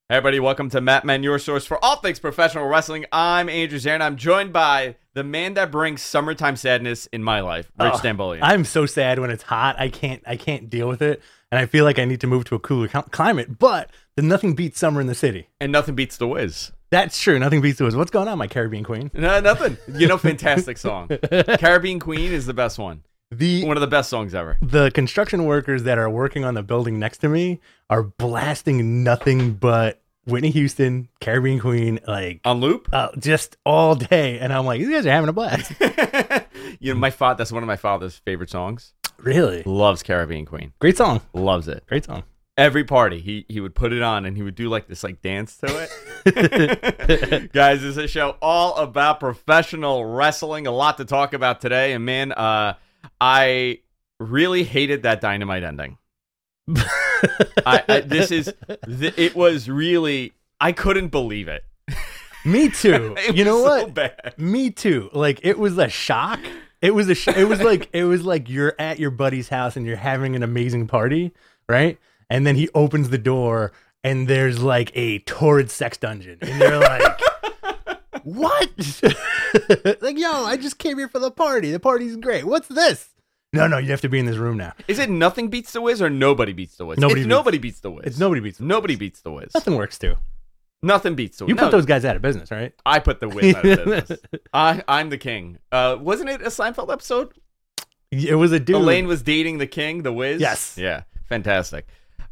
Hey everybody, welcome to Mat Men, your source for all things professional wrestling. I'm Andrew Zarin. I'm joined by the man that brings summertime sadness in my life, Rich Stambolian. I'm so sad when it's hot. I can't deal with it, and I feel like I need to move to a cooler climate. But then nothing beats summer in the city. And nothing beats The Wiz. That's true. Nothing beats The Wiz. What's going on, my Caribbean Queen? No, nothing. Fantastic song. Caribbean Queen is the best one. One of the best songs ever. The construction workers that are working on the building next to me are blasting nothing but Whitney Houston, Caribbean Queen, like on loop, just all day. And I'm like, these guys are having a blast. That's one of my father's favorite songs. Really? Loves Caribbean Queen. Great song. Loves it. Great song. Every party, he would put it on and he would do like this dance to it. Guys, this is a show all about professional wrestling. A lot to talk about today. And man, I really hated that Dynamite ending. It was really, I couldn't believe it. Me too. You know what? So bad. Me too. Like, it was a shock. It was like you're at your buddy's house and you're having an amazing party, right? And then he opens the door and there's like a torrid sex dungeon, and you're like, what? Like, yo, I just came here for the party. The party's great. What's this? No, you have to be in this room now. Is it Nothing Beats the Wiz or Nobody Beats the Wiz? Nobody beats the Wiz. It's Nobody Beats the Wiz. Nobody beats the Wiz. Nothing works too. Nothing beats the Wiz. You put those guys out of business, right? I put the Wiz out of business. I'm the king. Wasn't it a Seinfeld episode? It was a dude. Elaine was dating the king, the Wiz? Yes. Yeah, fantastic.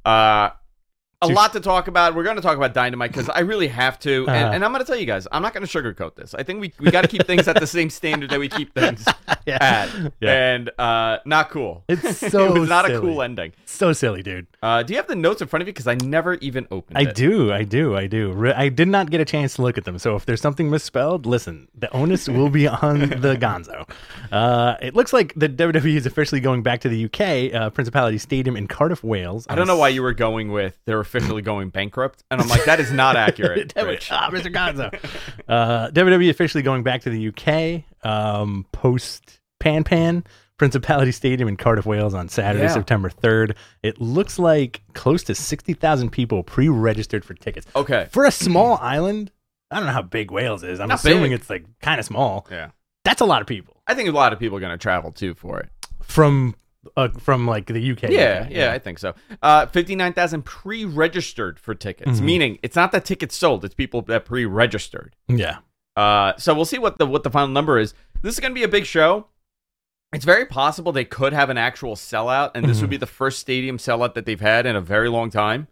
A lot to talk about. We're going to talk about Dynamite because I really have to. And I'm going to tell you guys, I'm not going to sugarcoat this. I think we got to keep things at the same standard that we keep things at. Yeah. And not cool. It's so It was not silly. a cool ending. So silly, dude. Do you have the notes in front of you? Because I never even opened it. I do. I did not get a chance to look at them. So if there's something misspelled, listen, the onus will be on the gonzo. It looks like the WWE is officially going back to the UK, Principality Stadium in Cardiff, Wales. I don't know why you were going with they're officially going bankrupt. And I'm like, that is not accurate. Mr. Gonzo. WWE officially going back to the UK post Pan Principality Stadium in Cardiff, Wales on Saturday, September 3rd. It looks like close to 60,000 people pre-registered for tickets. Okay. For a small island, I don't know how big Wales is. I'm assuming it's like kind of small. Yeah. That's a lot of people. I think a lot of people are going to travel too for it. From like the UK. Yeah, I think so. 59,000 pre-registered for tickets, meaning it's not that tickets sold, it's people that pre-registered. Yeah. So we'll see what the final number is. This is going to be a big show. It's very possible they could have an actual sellout, and this would be the first stadium sellout that they've had in a very long time.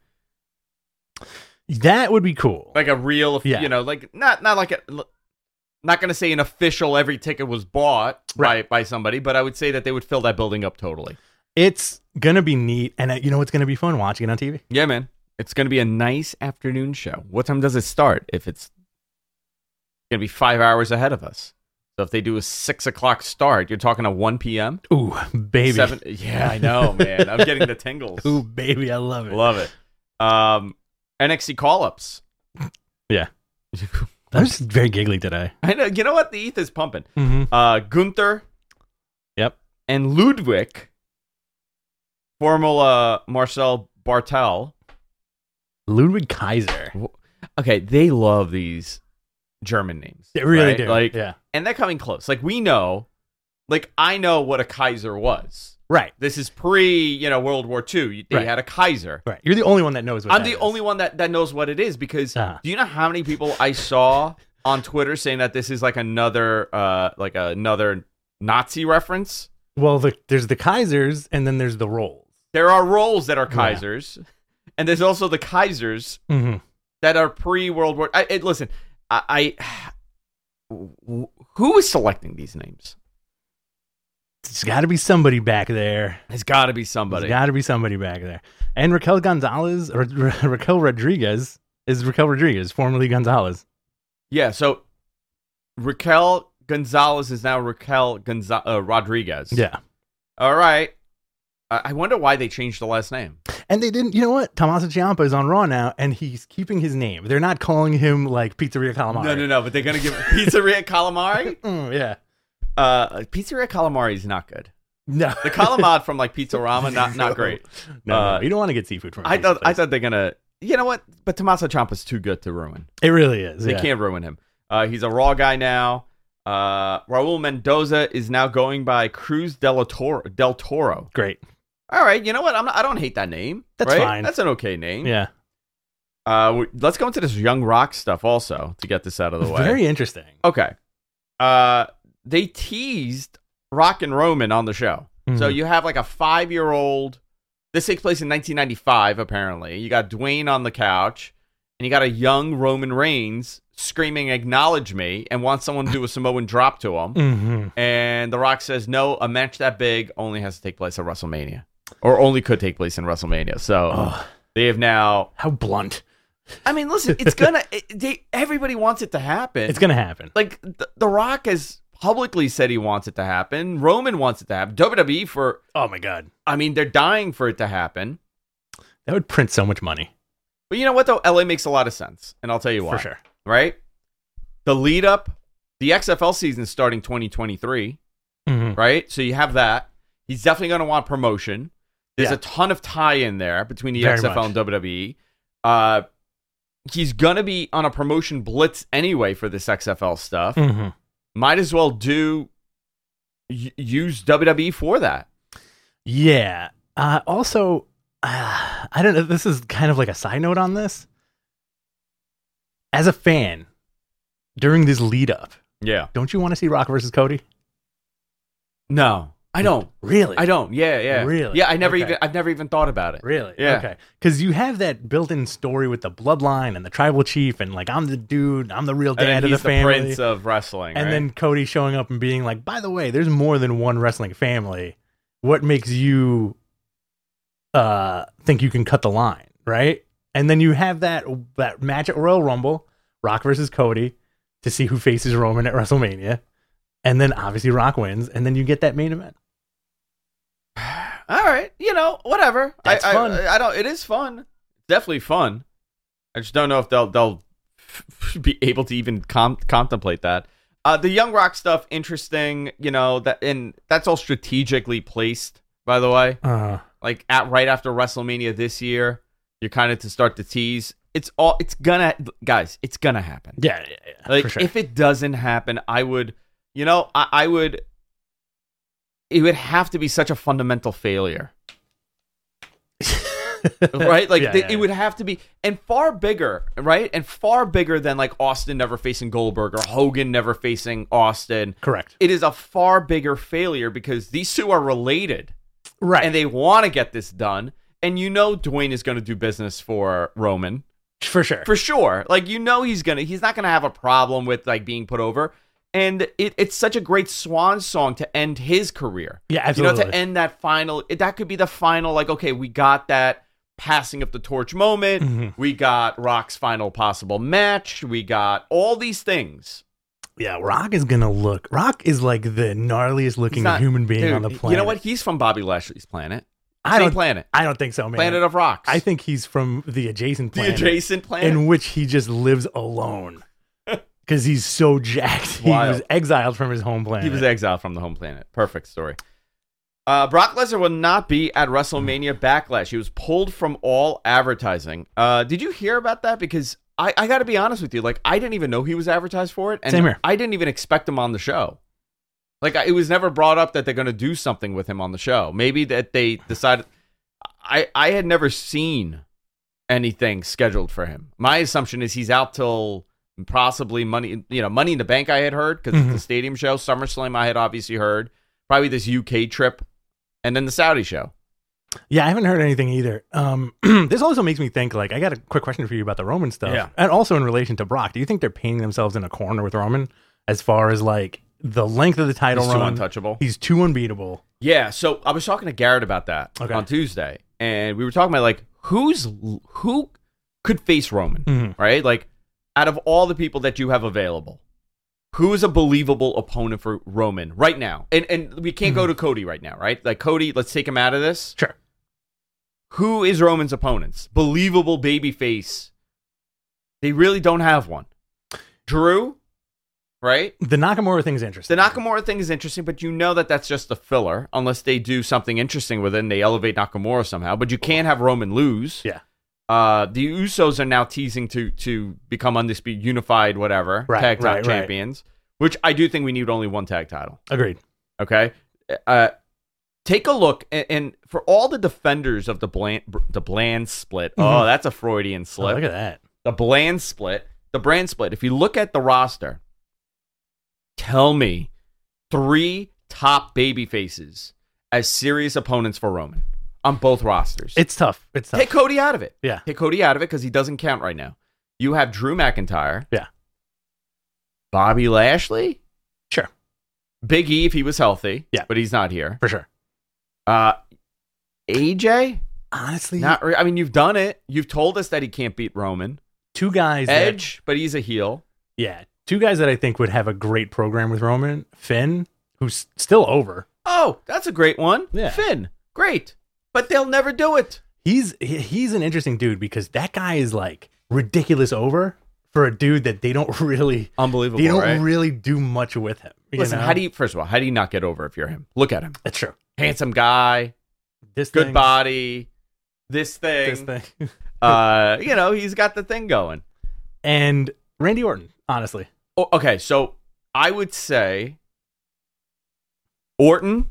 That would be cool. Like a real, like not like a. Not going to say an official every ticket was bought by somebody, but I would say that they would fill that building up totally. It's going to be neat, and you know what's going to be fun? Watching it on TV. Yeah, man. It's going to be a nice afternoon show. What time does it start? If it's going to be 5 hours ahead of us. So if they do a 6 o'clock start, you're talking a 1 p.m.? Ooh, baby. 7, yeah, I know, man. I'm getting the tingles. Ooh, baby, I love it. Love it. NXT call-ups. Yeah. I was very giggly today. I know. You know what? The ETH is pumping. Gunther. Yep. And Ludwig. Formula Marcel Bartel. Ludwig Kaiser. Okay, they love these German names. They really right? do. Like, yeah. And they're coming close. Like, we know. Like, I know what a Kaiser was. Right. This is pre, World War II. They had a Kaiser. Right. You're the only one that knows what I'm the only one that knows what it is because do you know how many people I saw on Twitter saying that this is like another Nazi reference? Well, there's the Kaisers and then there's the roles. There are roles that are Kaisers, and there's also the Kaisers that are pre-World War. Listen, who is selecting these names? There's got to be somebody back there. There's got to be somebody. There's got to be somebody back there. And Raquel Rodriguez is Raquel Rodriguez, formerly Gonzalez. Yeah, so Raquel Gonzalez is now Raquel Rodriguez. Yeah. All right. I wonder why they changed the last name. And they didn't, you know what? Tommaso Ciampa is on Raw now, and he's keeping his name. They're not calling him like Pizzeria Calamari. No, but they're going to give Pizzeria Calamari? Yeah. Pizzeria Calamari is not good. No, the calamari from like Pizzarama, not great. No, you don't want to get seafood from. I thought they're gonna you know what? But Tommaso Ciampa's too good to ruin. It really is. They can't ruin him. He's a Raw guy now. Raul Mendoza is now going by Cruz del Toro. Great. All right, you know what? I don't hate that name. That's right? fine. That's an okay name. Yeah. Let's go into this Young Rock stuff also to get this out of the way. Very interesting. Okay. They teased Rock and Roman on the show. Mm-hmm. So you have like a 5-year-old. This takes place in 1995, apparently. You got Dwayne on the couch, and you got a young Roman Reigns screaming, "Acknowledge me," and wants someone to do a Samoan drop to him. Mm-hmm. And The Rock says, no, a match that big only has to take place at WrestleMania. Or only could take place in WrestleMania. So they have now... How blunt. I mean, listen, it's gonna... everybody wants it to happen. It's going to happen. Like, the Rock has publicly said he wants it to happen. Roman wants it to happen. WWE for... Oh, my God. I mean, they're dying for it to happen. That would print so much money. But you know what, though? LA makes a lot of sense. And I'll tell you why. For sure. Right? The lead up, the XFL season starting 2023. Mm-hmm. Right? So you have that. He's definitely going to want promotion. There's a ton of tie-in there between the Very XFL much. and WWE. He's going to be on a promotion blitz anyway for this XFL stuff. Mm-hmm. Might as well use WWE for that. Yeah. Also, I don't know. This is kind of like a side note on this. As a fan, during this lead up, Yeah. don't you want to see Rock versus Cody? No, I don't. Really? I don't. Yeah. Really? Yeah, I've never Okay. even thought about it. Really? Yeah. Okay. Because you have that built-in story with the bloodline and the tribal chief, and like, I'm the dude, I'm the real And dad then of the he's the family. prince of wrestling. And right? then Cody showing up and being like, by the way, there's more than one wrestling family. What makes you think you can cut the line, right? And then you have that match at Royal Rumble, Rock versus Cody, to see who faces Roman at WrestleMania. And then obviously Rock wins, and then you get that main event. All right, whatever. That's fun. I don't. It is fun. Definitely fun. I just don't know if they'll be able to even contemplate that. The Young Rock stuff, interesting. That's all strategically placed. By the way, like right after WrestleMania this year, you're kind of to start to tease. It's gonna happen. Yeah, Like for sure. if it doesn't happen, I would. I would. It would have to be such a fundamental failure. Right? Like it would have to be, and far bigger, right? And far bigger than like Austin never facing Goldberg or Hogan never facing Austin. Correct. It is a far bigger failure because these two are related. Right. And they want to get this done. And Dwayne is going to do business for Roman. For sure. For sure. Like, he's not going to have a problem with like being put over. And it's such a great swan song to end his career. Yeah, absolutely. To end that final, that could be the final, like, okay, we got that passing of the torch moment. Mm-hmm. We got Rock's final possible match. We got all these things. Yeah, Rock is like the gnarliest looking human being on the planet. You know what? He's from Bobby Lashley's planet. Planet. I don't think so, man. Planet of Rocks. I think he's from the adjacent planet. The adjacent planet? In which he just lives alone. Because he's so jacked. Wild. He was exiled from his home planet. He was exiled from the home planet. Perfect story. Brock Lesnar will not be at WrestleMania Backlash. He was pulled from all advertising. Did you hear about that? Because I got to be honest with you. Like, I didn't even know he was advertised for it. And Same here. I didn't even expect him on the show. Like, it was never brought up that they're going to do something with him on the show. Maybe that they decided. I had never seen anything scheduled for him. My assumption is he's out till possibly Money in the Bank. I had heard because it's the stadium show. SummerSlam I had obviously heard. Probably this UK trip, and then the Saudi show. Yeah, I haven't heard anything either. This also makes me think, like, I got a quick question for you about the Roman stuff. Yeah. And also in relation to Brock. Do you think they're painting themselves in a corner with Roman as far as, like, the length of the title He's run? too untouchable. He's too unbeatable. Yeah, so I was talking to Garrett about that on Tuesday, and we were talking about, like, who could face Roman, right? Like, out of all the people that you have available, who is a believable opponent for Roman right now? And we can't go to Cody right now, right? Like, Cody, let's take him out of this. Sure. Who is Roman's opponents? Believable babyface. They really don't have one. Drew, right? The Nakamura thing is interesting. The Nakamura thing is interesting, but that's just a filler unless they do something interesting with it and they elevate Nakamura somehow. But you can't have Roman lose. Yeah. The Usos are now teasing to become undisputed, unified, whatever, tag title champions, which I do think we need only one tag title. Agreed. Okay. Take a look, and for all the defenders of the Bland split, oh, that's a Freudian slip. Oh, look at that. The brand split. If you look at the roster, tell me 3 top baby faces as serious opponents for Roman on both rosters. It's tough. Take Cody out of it. Yeah. Take Cody out of it because he doesn't count right now. You have Drew McIntyre. Yeah. Bobby Lashley. Sure. Big E if he was healthy. Yeah. But he's not here. For sure. AJ? Honestly. I mean, you've done it. You've told us that he can't beat Roman. 2 guys. Edge, but he's a heel. Yeah. 2 guys that I think would have a great program with Roman. Finn, who's still over. Oh, that's a great one. Yeah. Finn. Great. But they'll never do it. He's an interesting dude because that guy is like ridiculous over for a dude that they don't really unbelievable. They don't really do much with him. Listen, how do you not get over if you're him? Look at him. That's true. Handsome guy, good body, this thing. He's got the thing going. And Randy Orton, honestly. Oh, okay, so I would say Orton,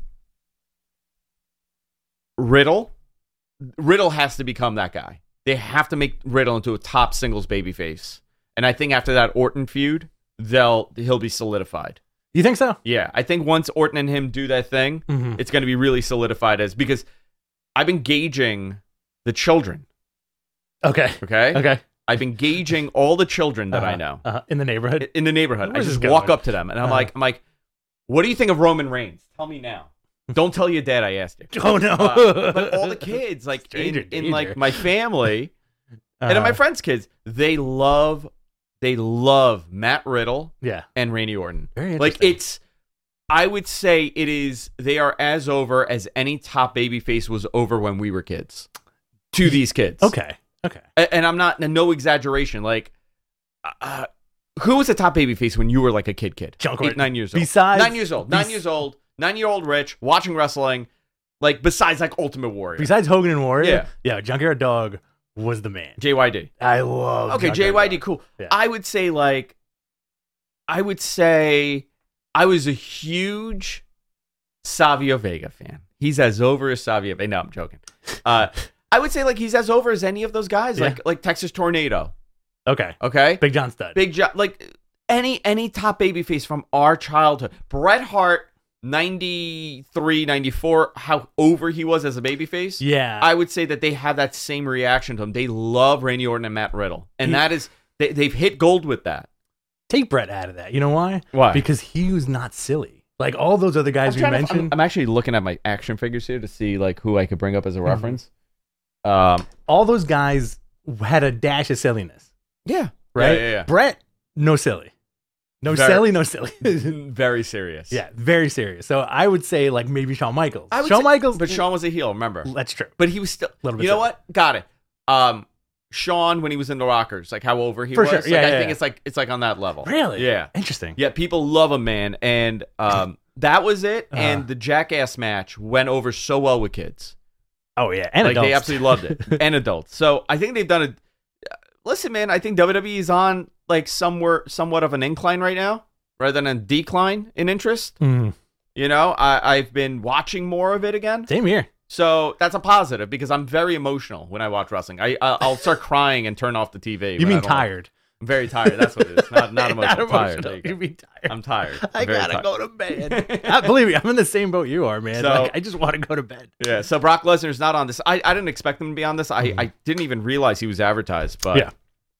Riddle. Riddle has to become that guy. They have to make Riddle into a top singles babyface. And I think after that Orton feud, he'll be solidified. You think so? Yeah, I think once Orton and him do that thing, it's going to be really solidified because I've been gauging the children. Okay. I've been gauging all the children that I know in the neighborhood. I just walk up to them and I'm like, what do you think of Roman Reigns? Tell me now. Don't tell your dad I asked you. Oh no! But all the kids, like in like my family and in my friends' kids, they love Matt Riddle, and Randy Orton. Very interesting. Like I would say they are as over as any top babyface was over when we were kids. To these kids, okay. And I'm not no exaggeration. Like, who was the top babyface when you were like a kid? 9 years old. Besides 9 years old, 9-year-old Rich watching wrestling. Like besides like Ultimate Warrior, besides Hogan and Warrior, Junkyard Dog was the man. JYD. I love. Okay, JYD, cool. Yeah. I would say I was a huge Savio Vega fan. He's as over as Savio Vega. No, I'm joking. I would say like he's as over as any of those guys, like Texas Tornado. Okay. Big John Studd. Like any top babyface from our childhood. Bret Hart, 93, 94, how over he was as a babyface. Yeah. I would say that they have that same reaction to him. They love Randy Orton and Matt Riddle. And that is, they've hit gold with that. Take Bret out of that. You know why? Why? Because he was not silly. Like all those other guys we mentioned. I'm actually looking at my action figures here to see like who I could bring up as a reference. All those guys had a dash of silliness. Yeah. Right? Yeah. Bret, no silly. No silly. Very serious. Yeah, very serious. So I would say like maybe Shawn Michaels. But Shawn was a heel, remember? That's true. But he was still, you know silly. what? Got it. Shawn, when he was in the Rockers, like how over he was. Sure. Like, I think it's like on that level. Really? Yeah. Interesting. Yeah, people love him, man. And that was it. And the Jackass match went over so well with kids. Oh, yeah. And adults. They absolutely loved it. And adults. So I think they've done it. Listen, man, I think WWE is on like somewhat of an incline right now rather than a decline in interest. Mm. You know, I've been watching more of it again. Same here. So that's a positive because I'm very emotional when I watch wrestling. I'll start crying and turn off the TV. You mean tired? I'm very tired. That's what it is. Not emotional. Not emotional. Tired. You mean tired? I'm tired. I gotta go to bed. Believe me, I'm in the same boat you are, man. So, I just want to go to bed. Yeah. So Brock Lesnar's not on this. I didn't expect him to be on this. I didn't even realize he was advertised. But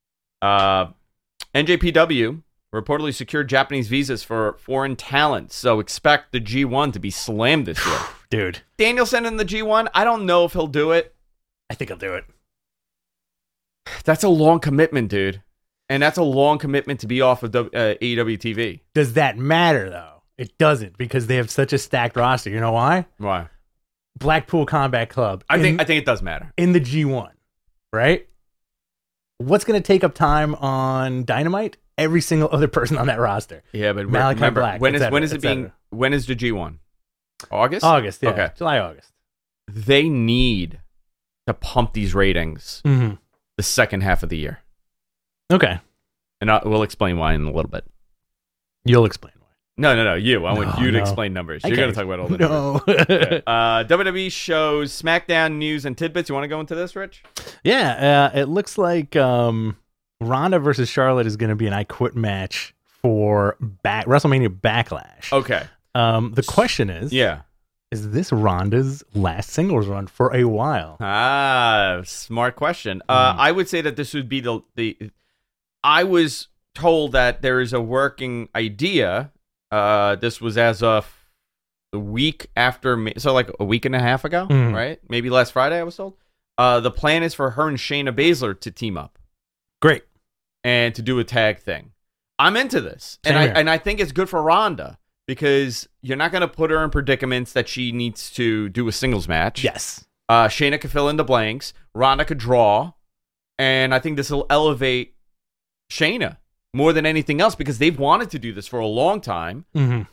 NJPW reportedly secured Japanese visas for foreign talent. So expect the G1 to be slammed this year. Dude. Danielson in the G1, I don't know if he'll do it. I think he'll do it. That's a long commitment, dude. And that's a long commitment to be off of AEW TV. Does that matter, though? It doesn't, because they have such a stacked roster. You know why? Why? Blackpool Combat Club. I think it does matter. In the G1, right? What's going to take up time on Dynamite? Every single other person on that roster. Yeah, but Malachi remember, Black, when is the G1? August? August, yeah. Okay. July, August. They need to pump these ratings. Mm-hmm. the second half of the year. Okay. And we'll explain why in a little bit. You'll explain why. No, you. I want you to No. explain numbers. You're going to talk about all the numbers. No. WWE shows SmackDown news and tidbits. You want to go into this, Rich? Yeah, it looks like Ronda versus Charlotte is going to be an I Quit match for WrestleMania Backlash. Okay. The question is, is this Ronda's last singles run for a while? Smart question. I would say that this would be the. I was told that there is a working idea. This was as of the week after, so like a week and a half ago, right? Maybe last Friday, I was told. The plan is for her and Shayna Baszler to team up. Great. And to do a tag thing. I'm into this. Same here. And I think it's good for Ronda because you're not going to put her in predicaments that she needs to do a singles match. Yes. Shayna could fill in the blanks. Ronda could draw. And I think this will elevate Shayna more than anything else because they've wanted to do this for a long time.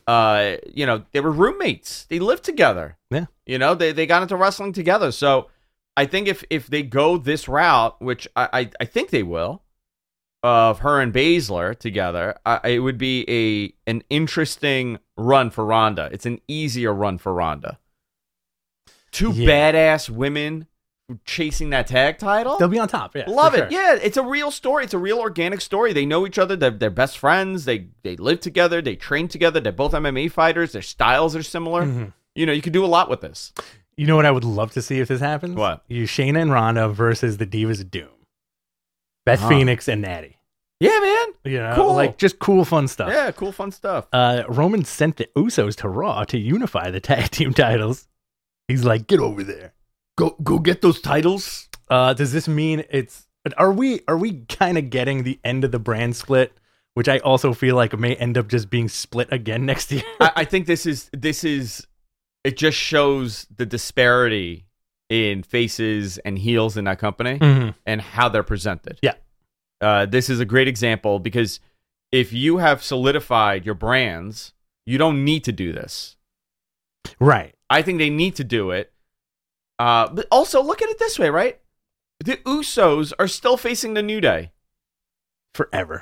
They were roommates. They lived together. Yeah. They got into wrestling together. So I think if they go this route, which I think they will, of her and Baszler together, it would be an interesting run for Ronda. It's an easier run for Ronda. Two badass women chasing that tag title. They'll be on top. Yeah, love it. Sure. Yeah, it's a real story. It's a real organic story. They know each other. They're best friends. They live together. They train together. They're both MMA fighters. Their styles are similar. You could do a lot with this. You know what I would love to see if this happens? What? Shayna and Ronda versus the Divas of Doom. Beth Phoenix and Natty. Yeah, man. Cool. Like just cool, fun stuff. Yeah, cool, fun stuff. Roman sent the Usos to Raw to unify the tag team titles. He's like, get over there. Go get those titles. Does this mean are we kind of getting the end of the brand split, which I also feel like may end up just being split again next year? I think this is it just shows the disparity in faces and heels in that company and how they're presented. Yeah. This is a great example because if you have solidified your brands, you don't need to do this. Right. I think they need to do it. But also, look at it this way, right? The Usos are still facing the New Day. Forever.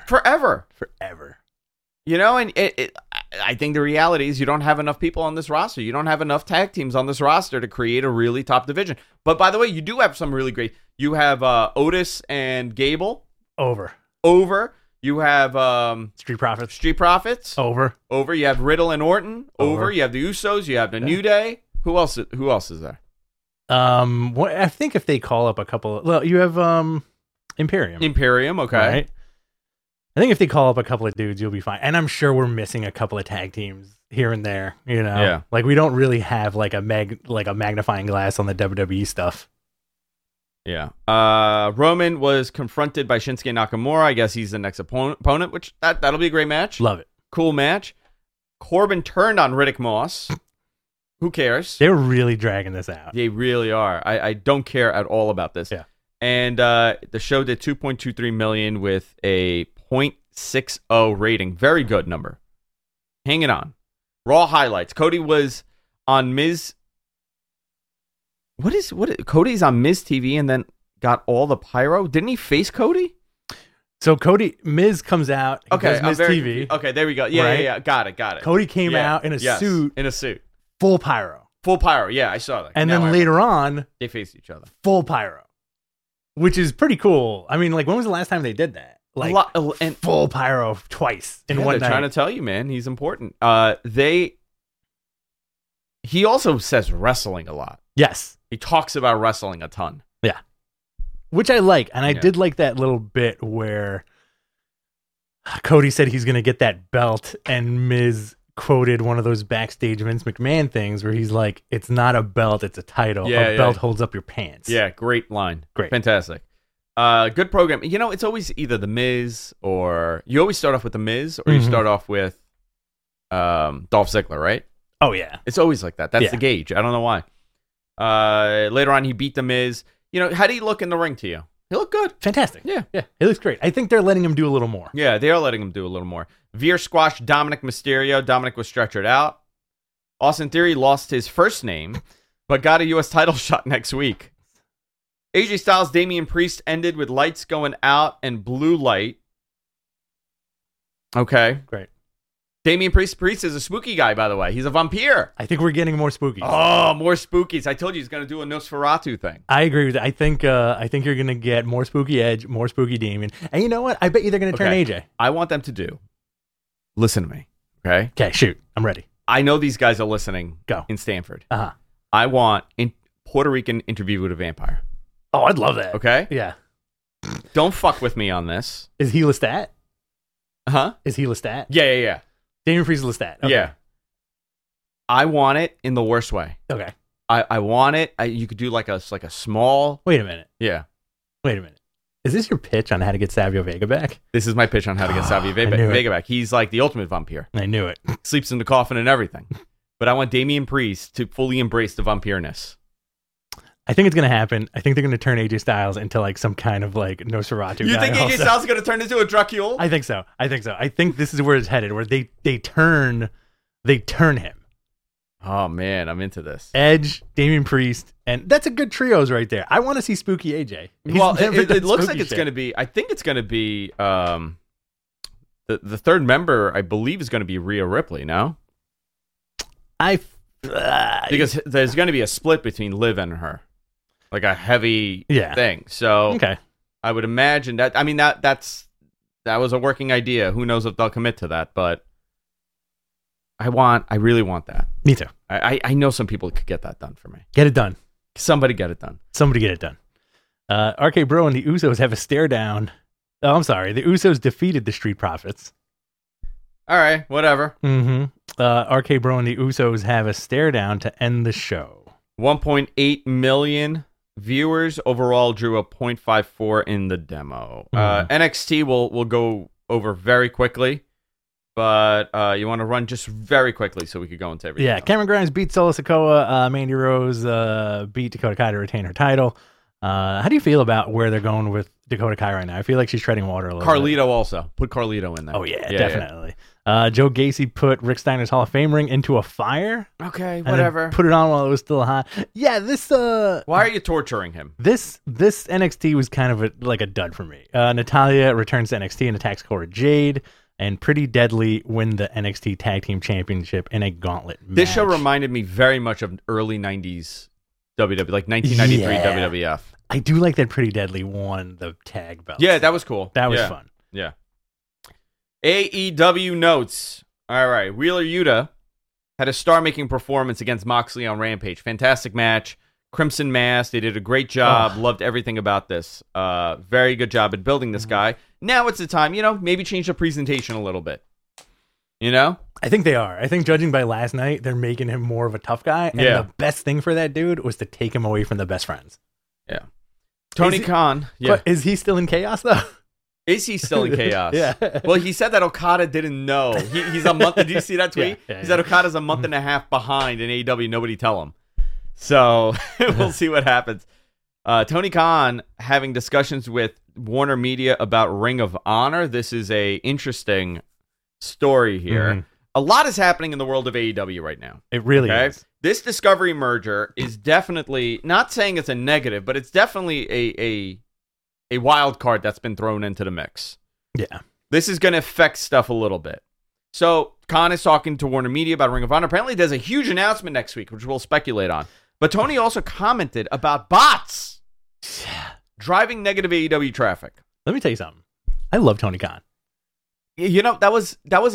And I think the reality is you don't have enough people on this roster. You don't have enough tag teams on this roster to create a really top division. But by the way, you do have some really great. You have Otis and Gable. Over. You have Street Profits. Over. You have Riddle and Orton. Over. You have the Usos. You have the New Day. Who else is there? I think if they call up a couple, you have Imperium, okay. Right? I think if they call up a couple of dudes, you'll be fine. And I'm sure we're missing a couple of tag teams here and there, Yeah. Like we don't really have like a magnifying glass on the WWE stuff. Yeah. Roman was confronted by Shinsuke Nakamura. I guess he's the next opponent, which that'll be a great match. Love it. Cool match. Corbin turned on Riddick Moss. Who cares? They're really dragging this out. They really are. I don't care at all about this. Yeah. And the show did 2.23 million with a 0.60 rating. Very good number. Hanging on. Raw highlights. Cody was on Miz. Cody's on Miz TV and then got all the pyro. Didn't he face Cody? So Miz comes out. Okay, Miz TV. Okay, there we go. Yeah, right? yeah. Got it. Cody came out in a suit. In a suit. Full pyro. Yeah, I saw that. And then later on, they faced each other. Full pyro, which is pretty cool. I mean, like, when was the last time they did that? Like, full pyro twice in one night. They're trying to tell you, man, he's important. He also says wrestling a lot. Yes. He talks about wrestling a ton. Yeah. Which I like. And I did like that little bit where Cody said he's going to get that belt and Miz quoted one of those backstage Vince McMahon things where he's like, it's not a belt, it's a title. A belt holds up your pants. Yeah, great line. Great. Fantastic. Good program. It's always either The Miz or you always start off with The Miz or you start off with Dolph Ziggler, right? Oh, yeah. It's always like that. That's the gauge. I don't know why. Later on, he beat The Miz. How do you look in the ring to you? He looked good. Fantastic. Yeah. It looks great. I think they're letting him do a little more. Yeah, they are letting him do a little more. Veer squashed Dominic Mysterio. Dominic was stretchered out. Austin Theory lost his first name, but got a U.S. title shot next week. AJ Styles, Damian Priest ended with lights going out and blue light. Okay. Great. Damian Priest is a spooky guy, by the way. He's a vampire. I think we're getting more spooky. Oh, more spookies. I told you he's going to do a Nosferatu thing. I agree with that. I think you're going to get more spooky Edge, more spooky Damian. And you know what? I bet you they're going to turn AJ. I want them to do. Listen to me, okay? Okay, shoot. I'm ready. I know these guys are listening. Go. In Stanford. Uh-huh. I want a Puerto Rican Interview with a Vampire. Oh, I'd love that. Okay? Yeah. Don't fuck with me on this. Is he Lestat? Huh? Is he Lestat? Yeah. Damian Priest is Lestat. Okay. Yeah. I want it in the worst way. Okay. I want it. You could do like a small. Wait a minute. Yeah. Wait a minute. Is this your pitch on how to get Savio Vega back? This is my pitch on how to get Savio Vega back. He's like the ultimate vampire. I knew it. Sleeps in the coffin and everything. But I want Damian Priest to fully embrace the vampireness. I think it's going to happen. I think they're going to turn AJ Styles into like some kind of like Nosferatu You guy think AJ also. Styles is going to turn into a Dracula? I think so. I think this is where it's headed, where they turn him. Oh man, I'm into this. Edge, Damian Priest, and that's a good trios right there. I want to see Spooky AJ. Well, it looks like it's going to be. I think it's going to be the third member. I believe is going to be Rhea Ripley. No, because there's going to be a split between Liv and her, like a heavy thing. So okay, I would imagine that. I mean that was a working idea. Who knows if they'll commit to that, but. I really want that. Me too. I know some people could get that done for me. Get it done. Somebody get it done. Somebody get it done. RK Bro and the Usos have a stare down. Oh, I'm sorry. The Usos defeated the Street Profits. All right, whatever. Mm-hmm. RK Bro and the Usos have a stare down to end the show. 1.8 million viewers overall, drew a 0.54 in the demo. NXT will go over very quickly. But you want to run just very quickly so we could go into everything. Yeah, else. Cameron Grimes beat Solo Sikoa. Mandy Rose beat Dakota Kai to retain her title. How do you feel about where they're going with Dakota Kai right now? I feel like she's treading water a little bit. Carlito also. Put Carlito in there. Oh, yeah definitely. Yeah. Joe Gacy put Rick Steiner's Hall of Fame ring into a fire. Okay, whatever. Put it on while it was still hot. Yeah, this... Why are you torturing him? This NXT was kind of like a dud for me. Natalya returns to NXT and attacks Cora Jade. And Pretty Deadly win the NXT Tag Team Championship in a gauntlet match. This show reminded me very much of early 90s WWE, like 1993 WWF. I do like that Pretty Deadly won the tag belt. Yeah, that was cool. That was fun. Yeah. AEW notes. All right. Wheeler Yuta had a star-making performance against Moxley on Rampage. Fantastic match. Crimson Mask. They did a great job. Loved everything about this. Very good job at building this guy. Now it's the time, maybe change the presentation a little bit. I think they are. I think judging by last night, they're making him more of a tough guy. And the best thing for that dude was to take him away from the best friends. Yeah. Tony Khan. Yeah. But is he still in chaos, though? Is he still in chaos? Yeah. Well, he said that Okada didn't know. He's a month. Did you see that tweet? Yeah, he said Okada's a month and a half behind in AEW. Nobody tell him. So we'll see what happens. Tony Khan having discussions with Warner Media about Ring of Honor. This is a interesting story here. Mm-hmm. A lot is happening in the world of AEW right now. It really is. This Discovery merger is definitely, not saying it's a negative, but it's definitely a wild card that's been thrown into the mix. Yeah. This is going to affect stuff a little bit. So Khan is talking to Warner Media about Ring of Honor. Apparently there's a huge announcement next week, which we'll speculate on. But Tony also commented about bots driving negative AEW traffic. Let me tell you something. I love Tony Khan. That was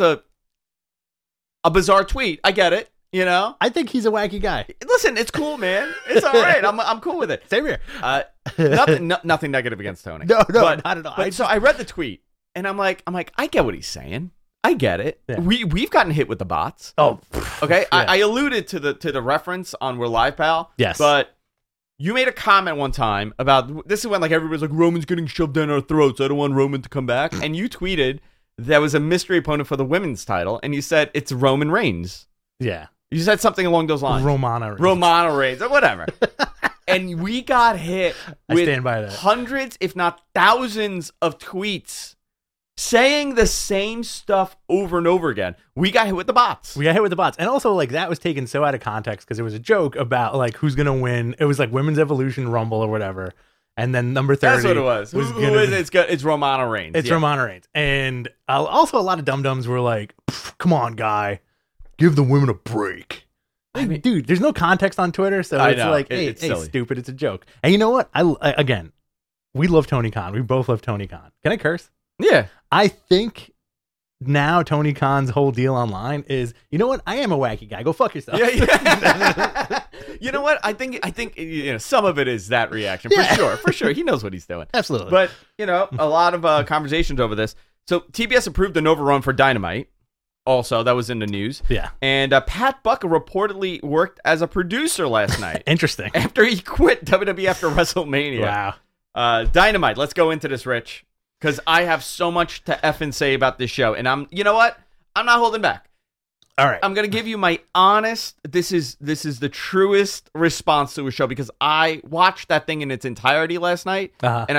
a bizarre tweet. I get it. I think he's a wacky guy. Listen, it's cool, man. It's all right. I'm cool with it. Same here. Nothing negative against Tony. No, but, not at all. So I read the tweet, and I'm like, I get what he's saying. I get it. Yeah. We've gotten hit with the bots. Oh, okay. Yeah. I alluded to the reference on We're Live, pal. Yes, but you made a comment one time about this is when everybody's like Roman's getting shoved down our throats. I don't want Roman to come back. And you tweeted there was a mystery opponent for the women's title, and you said it's Roman Reigns. Yeah, you said something along those lines. Romana Reigns, or whatever. And we got hit with I stand by that. Hundreds, if not thousands, of tweets saying the same stuff over and over again. We got hit with the bots. And also, that was taken so out of context because it was a joke about, who's going to win. It was Women's Evolution Rumble or whatever. and then number 30. That's what it was. Who is it? It's Romano Reigns. It's Romano Reigns. And also a lot of dum-dums were like, come on, guy. Give the women a break. I mean, dude, there's no context on Twitter, so it's like, hey, stupid, it's a joke. And you know what? Again, we love Tony Khan. We both love Tony Khan. Can I curse? Yeah. I think now Tony Khan's whole deal online is, you know what? I am a wacky guy. Go fuck yourself. Yeah. You know what? I think some of it is that reaction for sure. He knows what he's doing. Absolutely. But a lot of conversations over this. So TBS approved an overrun for Dynamite. Also, that was in the news. Yeah. And Pat Buck reportedly worked as a producer last night. Interesting. After he quit WWE after WrestleMania. Wow. Dynamite. Let's go into this, Rich. Because I have so much to effing say about this show. And you know what? I'm not holding back. All right. I'm going to give you my honest, this is the truest response to a show, because I watched that thing in its entirety last night. And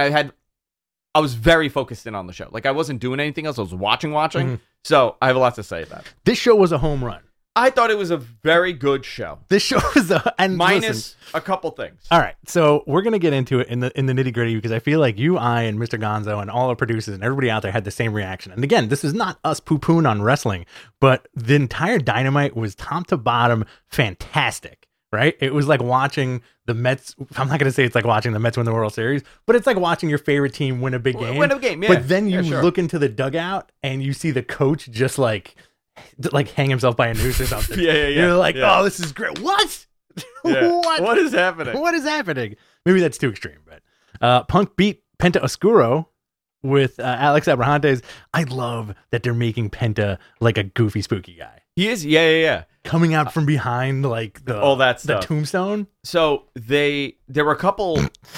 I was very focused in on the show. Like, I wasn't doing anything else. I was watching. Mm-hmm. So I have a lot to say about it. This show was a home run. I thought it was a very good show. This show was minus a couple things. All right, so we're gonna get into it in the nitty gritty, because I feel like you, I, and Mr. Gonzo, and all our producers and everybody out there had the same reaction. And again, this is not us poo-pooing on wrestling, but the entire Dynamite was top to bottom fantastic. Right? It was like watching the Mets. I'm not going to say it's like watching the Mets win the World Series, but it's like watching your favorite team win a big game. Yeah. But then you look into the dugout and you see the coach just like hang himself by a noose or something. Yeah. You're like, oh, this is great. What? Yeah. What is happening? What is happening? Maybe that's too extreme, but Punk beat Penta Oscuro with Alex Abrahantes. I love that they're making Penta like a goofy, spooky guy. He is, yeah. Coming out from behind, like all that stuff. The tombstone. So there were a couple,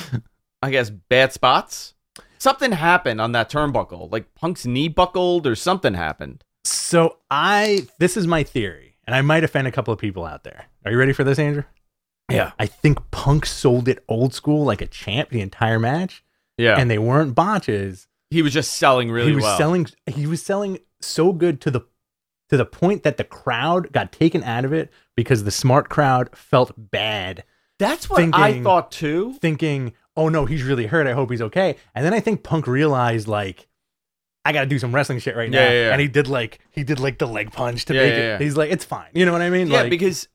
I guess, bad spots. Something happened on that turnbuckle. Like Punk's knee buckled or something happened. So this is my theory, and I might offend a couple of people out there. Are you ready for this, Andrew? Yeah. I think Punk sold it old school like a champ the entire match. Yeah. And they weren't botches. He was just selling really well. He was selling so good to the point that the crowd got taken out of it because the smart crowd felt bad. That's what I thought too. Thinking, oh no, he's really hurt. I hope he's okay. And then I think Punk realized, like, I got to do some wrestling shit right now. Yeah. And he did like the leg punch to make it. He's like, it's fine. You know what I mean? Yeah, like, because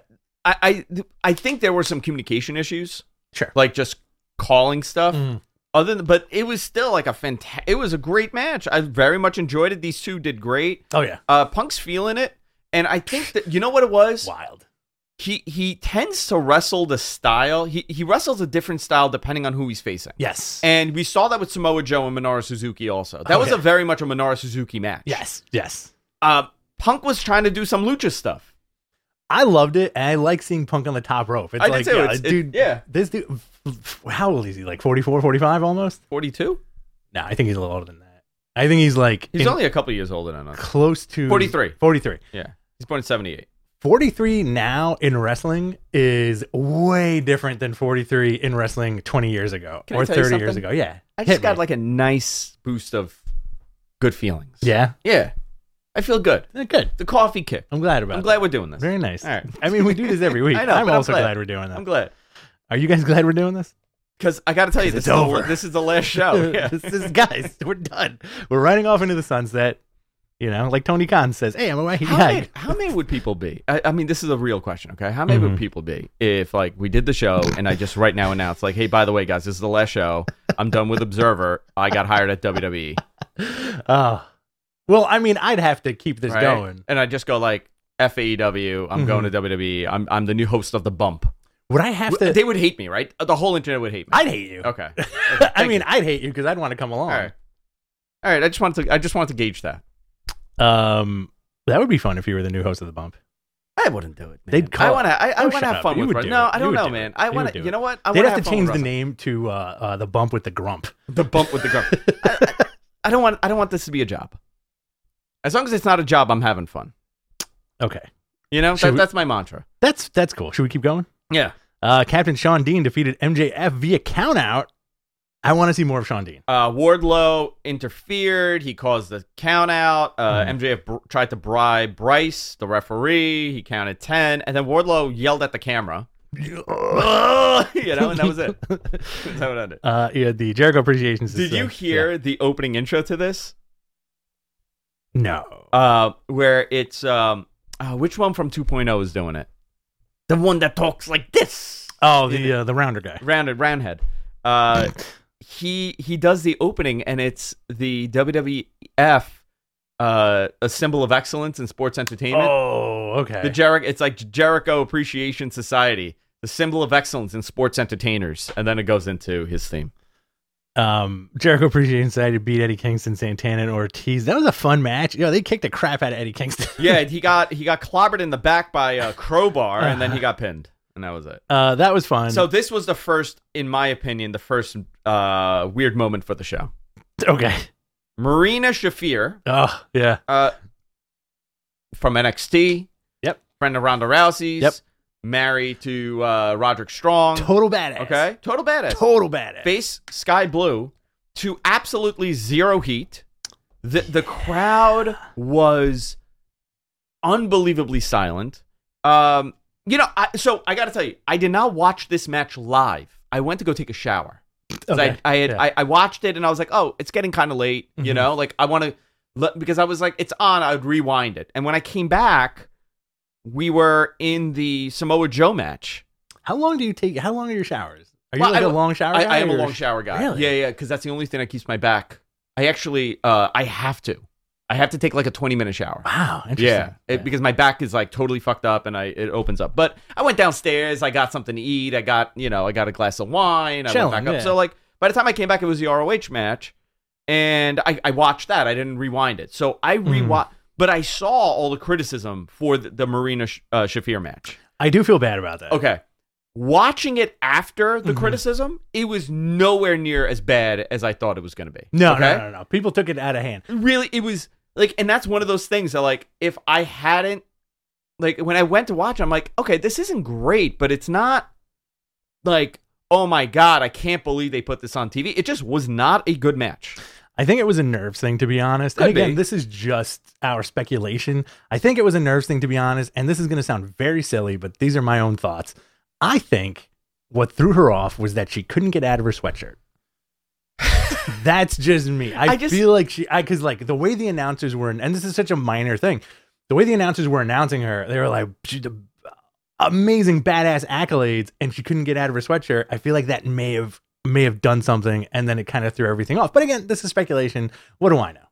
I think there were some communication issues. Sure. Like just calling stuff. But it was still like it was a great match. I very much enjoyed it. These two did great. Oh yeah. Punk's feeling it, and I think that, you know what it was? Wild. He tends to wrestle the style. He wrestles a different style depending on who he's facing. Yes. And we saw that with Samoa Joe and Minoru Suzuki also. That was a very much a Minoru Suzuki match. Yes. Punk was trying to do some lucha stuff. I loved it, and I like seeing Punk on the top rope. It's I did too. This dude, how old is he? Like 44, 45 almost? 42? No, I think he's a little older than that. I think he's like... He's only a couple years older than us. Close to... 43. 43. Yeah. He's born in 78. 43 now in wrestling is way different than 43 in wrestling 20 years ago or 30 years ago. Yeah. I just got like a nice boost of good feelings. Yeah? Yeah. I feel good. Good. The coffee kick. I'm glad about it. I'm glad we're doing this. Very nice. All right. I mean, we do this every week. I know, I'm also glad. glad we're doing that. I'm glad. Are you guys glad we're doing this? Because I got to tell you, it's over. This is the last show. Yeah. This is, guys, we're done. We're riding off into the sunset. You know, like Tony Khan says, hey, I'm a wacky guy. How many would people be? I mean, this is a real question, okay? How many would people be if, like, we did the show and I just right now announced, like, hey, by the way, guys, this is the last show. I'm done with Observer. I got hired at WWE. Well, I mean, I'd have to keep this going. And I just go, like, FAEW, I'm going to WWE. I'm the new host of The Bump. Would I have to? They would hate me, right? The whole internet would hate me. I'd hate you. Okay. I mean, I'd hate you because I'd want to come along. All right. I just wanted to gauge that. That would be fun if you were the new host of The Bump. I wouldn't do it, man. They'd call. I want to have fun with it. No, I don't know, man. I want to. You know what? They'd have to change the name to The Bump with the Grump. The Bump with the Grump. I don't want this to be a job. As long as it's not a job, I'm having fun. Okay. You know, that's my mantra. That's cool. Should we keep going? Yeah. Captain Sean Dean defeated MJF via countout. I want to see more of Sean Dean. Wardlow interfered. He caused the countout. MJF tried to bribe Bryce, the referee. He counted 10. And then Wardlow yelled at the camera. and that was it. That's how it ended. Yeah, the Jericho Appreciation Society. Did you hear the opening intro to this? No. Where it's which one from 2.0 is doing it? The one that talks like this. Oh, the rounder guy. Roundhead. He does the opening, and it's the WWF a symbol of excellence in sports entertainment. Oh, okay. It's like Jericho Appreciation Society, the symbol of excellence in sports entertainers, and then it goes into his theme. Jericho Appreciation Society beat Eddie Kingston, Santana, and Ortiz. That was a fun match. They kicked the crap out of Eddie Kingston. Yeah, he got clobbered in the back by a crowbar, and then he got pinned, and that was it. That was fun. So this was the first, in my opinion, weird moment for the show. Okay. Marina Shafir. Oh, yeah. From NXT. Yep. Friend of Ronda Rousey's. Yep. Married to Roderick Strong. Total badass. Okay. Total badass. Face Sky Blue to absolutely zero heat. The crowd was unbelievably silent. So I got to tell you, I did not watch this match live. I went to go take a shower. Okay. I watched it and I was like, oh, it's getting kind of late, like I want to, because I was like, it's on, I would rewind it. And when I came back, we were in the Samoa Joe match. How long are your showers? Are you a long shower guy? I am a long shower guy. Really? Yeah, because that's the only thing that keeps my back. I actually, I have to take like a 20-minute shower. Wow, interesting. Yeah, because my back is like totally fucked up and it opens up. But I went downstairs, I got something to eat, I got a glass of wine, I went back up. Yeah. So like by the time I came back, it was the ROH match, and I watched that. I didn't rewind it. So I rewatched, but I saw all the criticism for the Marina Shafir match. I do feel bad about that. Okay. Watching it after the criticism, it was nowhere near as bad as I thought it was going to be. No. People took it out of hand. Really, it was like, and that's one of those things that, like, if I hadn't, like, when I went to watch, I'm like, okay, this isn't great, but it's not like, oh my God, I can't believe they put this on TV. It just was not a good match. I think it was a nerves thing, to be honest. And again, this is just our speculation. I think it was a nerves thing, to be honest. And this is going to sound very silly, but these are my own thoughts. I think what threw her off was that she couldn't get out of her sweatshirt. That's just me. I feel like because like the way the announcers were, and this is such a minor thing, the way the announcers were announcing her, they were like, amazing, badass accolades, and she couldn't get out of her sweatshirt. I feel like that may have done something, and then it kind of threw everything off. But again, this is speculation. What do I know?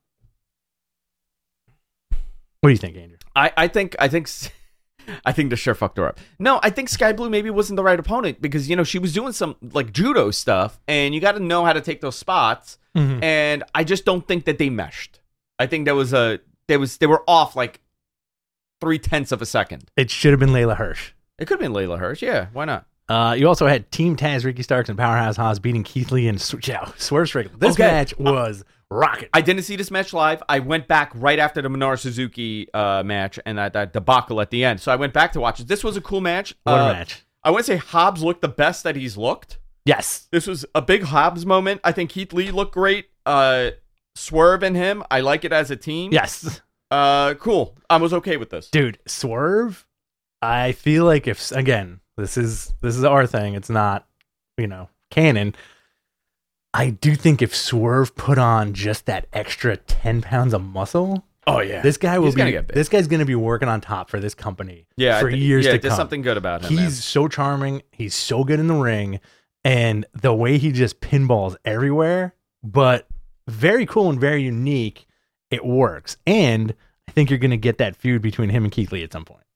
What do you think, Andrew? I think the sure fucked her up. No, I think Sky Blue maybe wasn't the right opponent because, she was doing some like judo stuff and you got to know how to take those spots. And I just don't think that they meshed. I think they were off like 0.3 of a second. It should have been Layla Hirsch. It could have been Layla Hirsch. Yeah. Why not? You also had Team Taz, Ricky Starks, and Powerhouse Hobbs beating Keith Lee and Swerve Strickland. This match was rocket. I didn't see this match live. I went back right after the Minoru Suzuki match and that debacle at the end. So I went back to watch it. This was a cool match. What a match. I want to say Hobbs looked the best that he's looked. Yes. This was a big Hobbs moment. I think Keith Lee looked great. Swerve and him, I like it as a team. Yes. Cool. I was okay with this. Dude, Swerve, I feel like if, again, this is our thing. It's not, canon. I do think if Swerve put on just that extra 10 pounds of muscle, oh yeah, this guy this guy's going to be working on top for this company for years to come. There's something good about him. He's so charming. He's so good in the ring, and the way he just pinballs everywhere, but very cool and very unique. It works, and I think you're going to get that feud between him and Keith Lee at some point.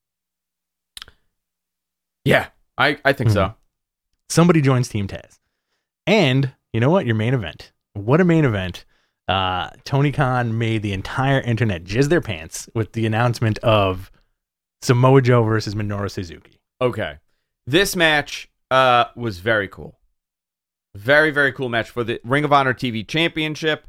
Yeah, I think so. Somebody joins Team Taz. And you know what? Your main event. What a main event. Tony Khan made the entire internet jizz their pants with the announcement of Samoa Joe versus Minoru Suzuki. Okay. This match was very cool. Very, very cool match for the Ring of Honor TV Championship.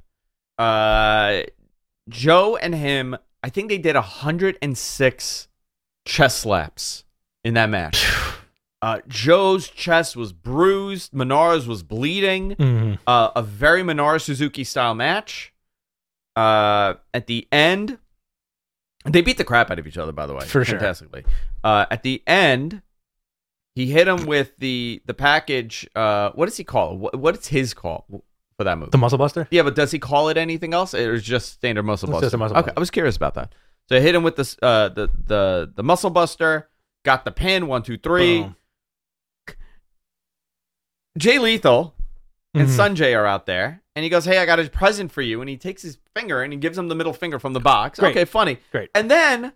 Joe and him, I think they did 106 chest slaps in that match. Joe's chest was bruised. Minoru's was bleeding. A very Minoru Suzuki style match. At the end, they beat the crap out of each other, by the way. For sure. Fantastically. At the end, He hit him with the package. What does he call it? What's his call for that move? The Muscle Buster? Yeah, but does he call it anything else? Or is it just standard Muscle Buster? Just a Muscle Okay, Buster. I was curious about that. So I hit him with this, the Muscle Buster. Got the pin. 1, 2, 3. Boom. Jay Lethal and Mhm. Sanjay are out there, and he goes, "Hey, I got a present for you." And he takes his finger and he gives him the middle finger from the box. Great. Okay, funny. Great. And then,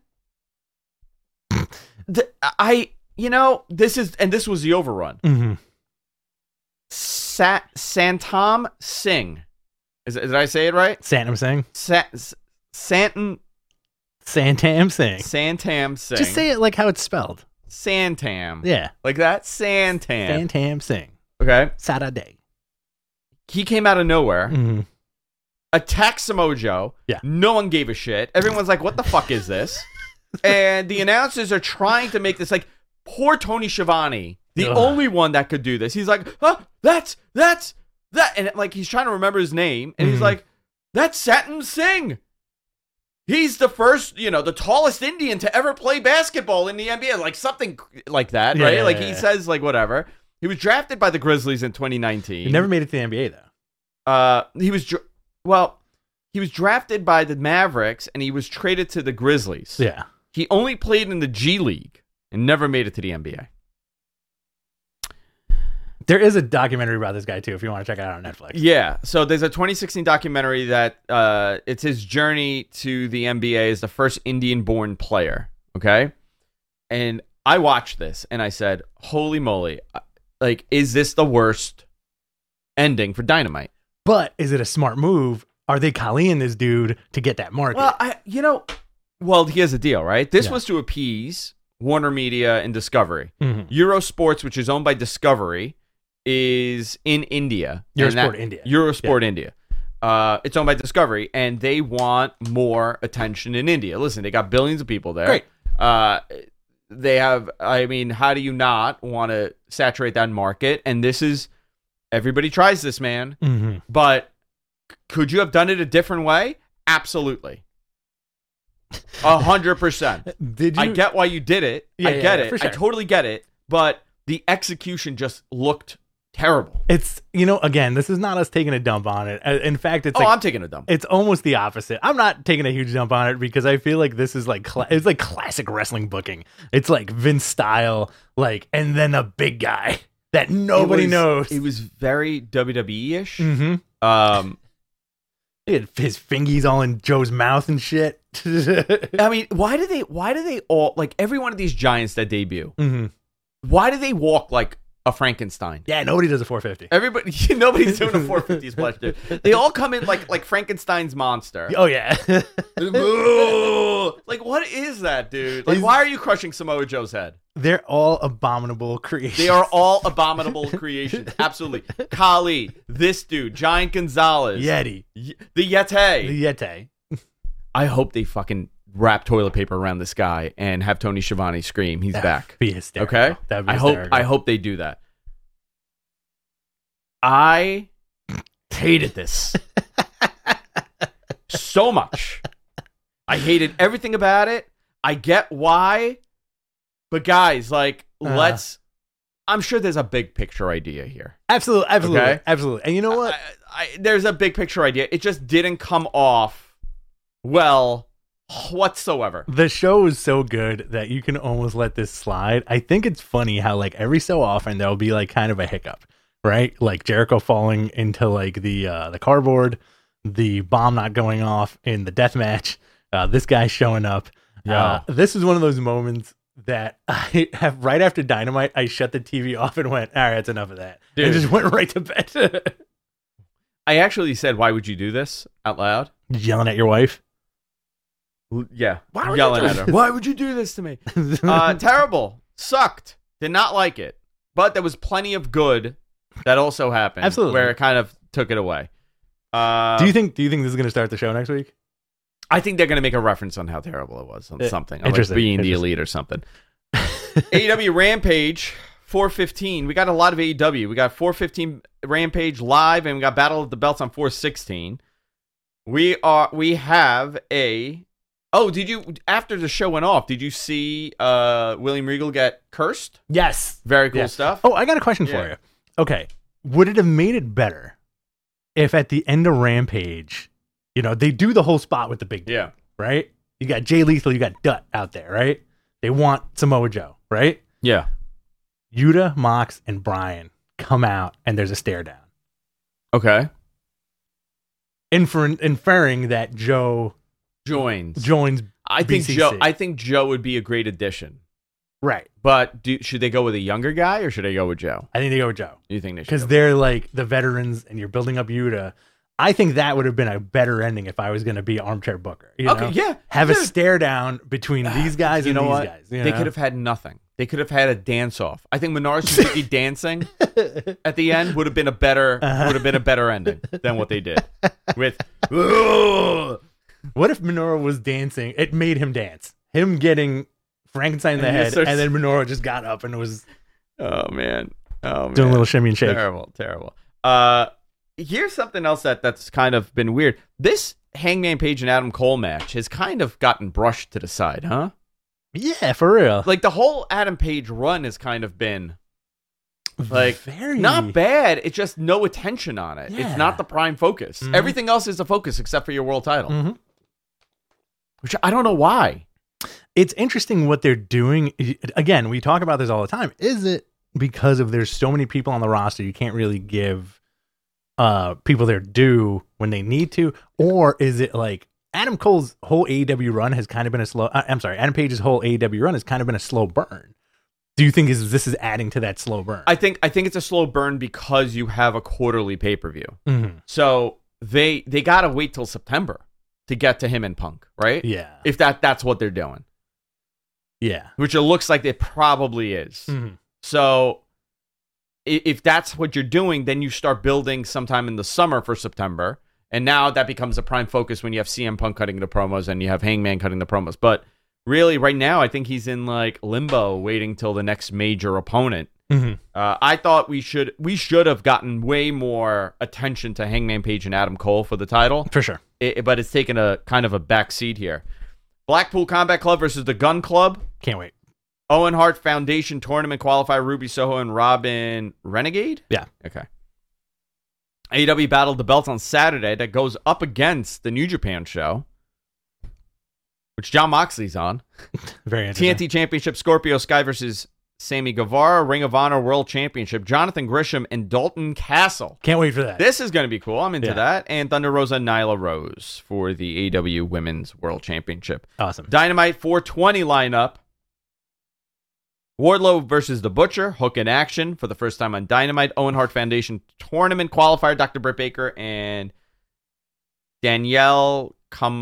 this was the overrun. Mhm. Santam Singh. Did I say it right? Santam Singh. Santam Singh. Singh. Just say it like how it's spelled. Santam. Yeah. Like that? Santam. Santam Singh. Okay. Saturday. He came out of nowhere, Mm-hmm. attacked Samoa Joe. Yeah. No one gave a shit. Everyone's like, what the fuck is this? And the announcers are trying to make this like, poor Tony Schiavone, the Ugh. only one that could do this. He's like, that's that. And like, he's trying to remember his name. And he's Mhm. like, that's Satnam Singh. He's the first, the tallest Indian to ever play basketball in the NBA. Like something like that, Yeah, right? yeah, Like yeah, he yeah. says like whatever. He was drafted by the Grizzlies in 2019. He never made it to the NBA though. He was drafted by the Mavericks and he was traded to the Grizzlies. Yeah. He only played in the G League and never made it to the NBA. There is a documentary about this guy too, if you want to check it out on Netflix. Yeah, so there's a 2016 documentary that it's his journey to the NBA as the first Indian-born player. Okay, and I watched this and I said, "Holy moly! Like, is this the worst ending for Dynamite?" But is it a smart move? Are they Kaliing this dude to get that market? Well, here's the deal, right? This Yeah. was to appease Warner Media and Discovery. Mhm. Eurosports, which is owned by Discovery, is in India. Eurosport India. Eurosport India. It's owned by Discovery, and they want more attention in India. Listen, they got billions of people there. Great. They have, how do you not want to saturate that market? And this is, everybody tries this, man. Mhm. But could you have done it a different way? Absolutely. 100%. Did you? I get why you did it. Yeah, I get yeah, it. for sure. I totally get it. But the execution just looked terrible. It's again, this is not us taking a dump on it. In fact, it's I'm taking a dump. it's almost the opposite. I'm not taking a huge dump on it because I feel like this is like it's like classic wrestling booking. It's like Vince style, like, and then a big guy that nobody knows. It was very WWE-ish. Mm-hmm. He had his fingies all in Joe's mouth and shit. I mean, why do they all, like, every one of these giants that debut, Mm-hmm. why do they walk like a Frankenstein? Yeah, nobody does a 450. Everybody, nobody's doing a 450 splash, dude. They all come in like Frankenstein's monster. Oh yeah. Like, what is that, dude? Like, Is- why are you crushing Samoa Joe's head? They're all abominable creations. They are all abominable creations. Absolutely. Kali, this dude, Giant Gonzalez, Yeti. the Yeti. The Yeti. I hope they fucking wrap toilet paper around this guy and have Tony Schiavone scream, "He's back." Be hysterical. Okay? That'd be I hysterical. hope they do that. I hated this so much. I hated everything about it. I get why. But guys, like, I'm sure there's a big picture idea here. Absolutely. Okay? Absolutely. And you know what? There's a big picture idea. It just didn't come off well whatsoever. The show is so good that you can almost let this slide. I think it's funny how like every so often there'll be like kind of a hiccup, right? Like Jericho falling into like the cardboard, the bomb not going off in the death match, this guy showing up. Yeah. This is one of those moments that I have right after Dynamite, I shut the TV off and went, all right, that's enough of that. Dude. And just went right to bed. I actually said, "Why would you do this?" out loud. Yelling at your wife. Yeah. Why would Yelling you at do her. Why would you do this to me? Terrible. Sucked. Did not like it. But there was plenty of good that also happened. Absolutely. Where it kind of took it away. Do you think this is going to start the show next week? I think they're going to make a reference on how terrible it was on something. Like Interesting. being the elite or something. AEW Rampage 415. We got a lot of AEW. We got 415 Rampage live, and we got Battle of the Belts on 416. We have a Oh, did you, after the show went off, did you see William Regal get cursed? Yes. Very cool stuff. Oh, I got a question for you. Okay. Would it have made it better if at the end of Rampage, they do the whole spot with the big dude, right? You got Jay Lethal, you got Dutt out there, right? They want Samoa Joe, right? Yeah. Yuta, Mox, and Bryan come out, and there's a stare down. Okay. Inferring that Joe joins I think BCC. Joe would be a great addition. Right. But should they go with a younger guy or should they go with Joe? I think they go with Joe. You think they should? Because they're like the veterans and you're building up Yuta. I think that would have been a better ending if I was going to be armchair booker. Have a stare down between these guys and these guys. They could have had nothing. They could have had a dance off. I think Menard Suzuki dancing at the end would have been a better ending than what they did. With what if Minoru was dancing? It made him dance. Him getting Frankenstein in the head, and then Minoru just got up and was doing a little shimmy and shake. Terrible. Here's something else that's kind of been weird. This Hangman Page and Adam Cole match has kind of gotten brushed to the side, huh? Yeah, for real. Like the whole Adam Page run has kind of been like very not bad. It's just no attention on it. Yeah. It's not the prime focus. Mm-hmm. Everything else is the focus except for your world title. Mm-hmm. Which I don't know why. It's interesting what they're doing. Again, we talk about this all the time. Is it because of there's so many people on the roster you can't really give people their due when they need to? Or is it like Adam Cole's whole AEW run has kind of been Adam Page's whole AEW run has kind of been a slow burn. Do you think this is adding to that slow burn? I think it's a slow burn because you have a quarterly pay-per-view. Mm-hmm. So they got to wait till September to get to him and Punk, right? Yeah. If that's what they're doing. Yeah. Which it looks like it probably is. Mm-hmm. So if that's what you're doing, then you start building sometime in the summer for September. And now that becomes a prime focus when you have CM Punk cutting the promos and you have Hangman cutting the promos. But really, right now, I think he's in like limbo, waiting till the next major opponent. Mm-hmm. I thought we should have gotten way more attention to Hangman Page and Adam Cole for the title. For sure. But it's taken a kind of a back seat here. Blackpool Combat Club versus the Gun Club. Can't wait. Owen Hart Foundation Tournament qualifier, Ruby Soho and Robin Renegade? Yeah. Okay. AEW battled the belts on Saturday that goes up against the New Japan show, which Jon Moxley's on. Very interesting. TNT Championship, Scorpio Sky versus Sammy Guevara, Ring of Honor World Championship, Jonathan Grisham and Dalton Castle. Can't wait for that. This is going to be cool. I'm into that. And Thunder Rosa and Nyla Rose for the AEW Women's World Championship. Awesome. Dynamite 420 lineup. Wardlow versus The Butcher, Hook in action for the first time on Dynamite. Owen Hart Foundation Tournament qualifier, Dr. Britt Baker and Danielle